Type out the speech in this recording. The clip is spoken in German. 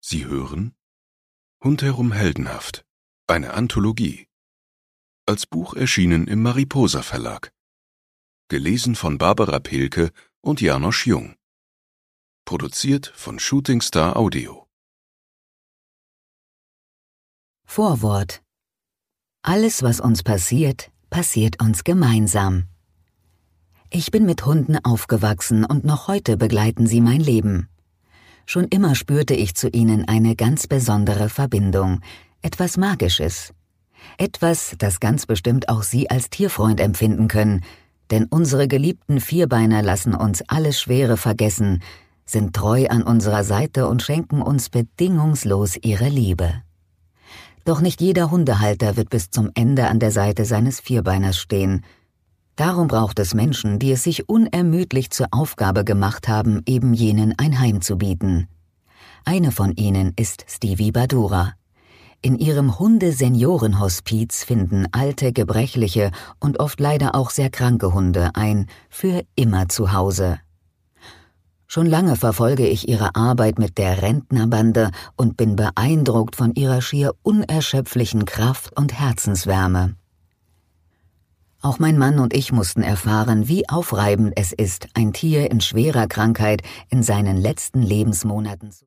Sie hören Rundherum heldenhaft, eine Anthologie. Als Buch erschienen im Mariposa Verlag. Gelesen von Barbara Pehlke und Janosch Jung. Produziert von Shooting Star Audio. Vorwort. Alles, was uns passiert, passiert uns gemeinsam. Ich bin mit Hunden aufgewachsen und noch heute begleiten sie mein Leben. Schon immer spürte ich zu ihnen eine ganz besondere Verbindung, etwas Magisches. Etwas, das ganz bestimmt auch Sie als Tierfreund empfinden können, denn unsere geliebten Vierbeiner lassen uns alles Schwere vergessen, sind treu an unserer Seite und schenken uns bedingungslos ihre Liebe. Doch nicht jeder Hundehalter wird bis zum Ende an der Seite seines Vierbeiners stehen. Darum braucht es Menschen, die es sich unermüdlich zur Aufgabe gemacht haben, eben jenen ein Heim zu bieten. Eine von ihnen ist Stevie Badura. In ihrem Hunde-Seniorenhospiz finden alte, gebrechliche und oft leider auch sehr kranke Hunde ein für immer Zuhause. Schon lange verfolge ich ihre Arbeit mit der Rentnerbande und bin beeindruckt von ihrer schier unerschöpflichen Kraft und Herzenswärme. Auch mein Mann und ich mussten erfahren, wie aufreibend es ist, ein Tier in schwerer Krankheit in seinen letzten Lebensmonaten zu